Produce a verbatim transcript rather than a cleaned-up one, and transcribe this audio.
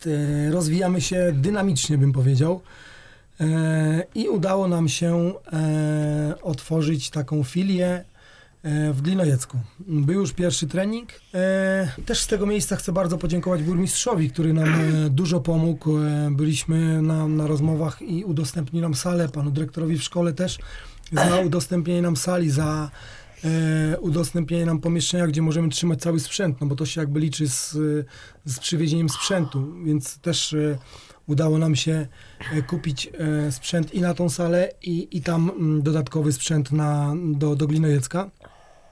e, rozwijamy się dynamicznie, bym powiedział. E, I udało nam się e, otworzyć taką filię e, w Glinojecku. Był już pierwszy trening. E, też z tego miejsca chcę bardzo podziękować burmistrzowi, który nam e, dużo pomógł. E, byliśmy na, na rozmowach i udostępnił nam salę, panu dyrektorowi w szkole też za udostępnienie nam sali, za e, udostępnienie nam pomieszczenia, gdzie możemy trzymać cały sprzęt, no bo to się jakby liczy z, z przywiezieniem sprzętu, więc też e, udało nam się e, kupić e, sprzęt i na tą salę, i, i tam m, dodatkowy sprzęt na, do, do Glinojecka.